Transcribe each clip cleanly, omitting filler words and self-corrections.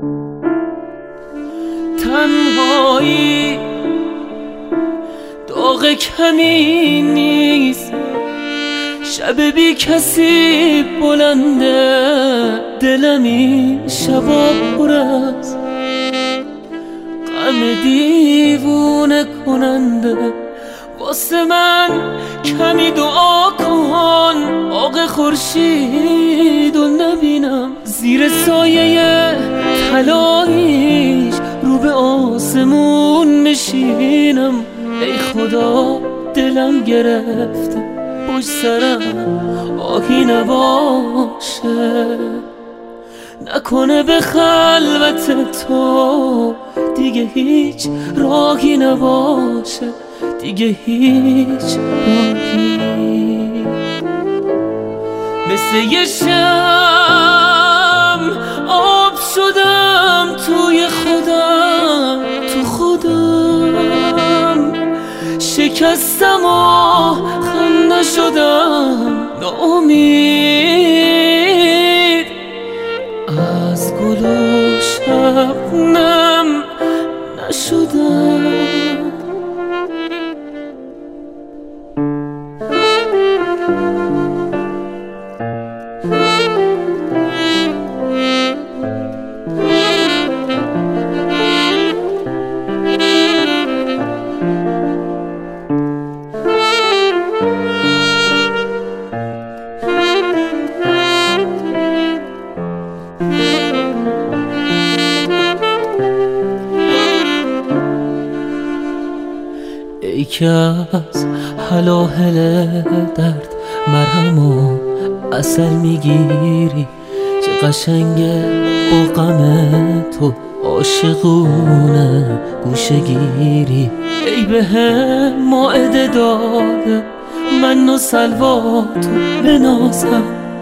تنهایی داغ کمی نیست، شب بی کسی بلنده، دلمی شبا پر از غم دیوونه کننده. واسه من کمی دعا کن، آق خورشیدو نبینم، زیر سایه طلاییش رو به آسمون میشینم. ای خدا دلم گرفته پشت سرم آهی نباشه، نکنه به خلوت تو دیگه هیچ راهی نباشه، دیگه هیچ راهی. مثل یه شم آب شدم توی خودم، تو خودم شکستم و خم نشدم، ناامید از گل و شبنم نشدم. ای که از هلاهل درد مرهم و عسل میگیری، چه قشنگه با غم تو عاشقونه گوشه گیری. ای به هم مائده داده من و سلوا تو بنازم،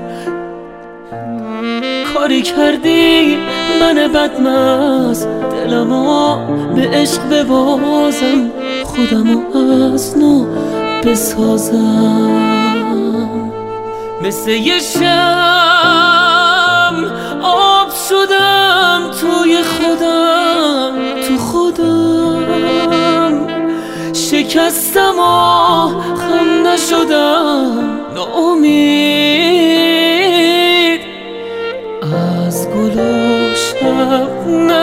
کاری کردی من بدمست دلمو به عشق ببازم، خودمو از نو بسازم. مثل یه شم آب شدم توی خودم، تو خودم شکستم و خم نشدم، ناامید از گل و شبنم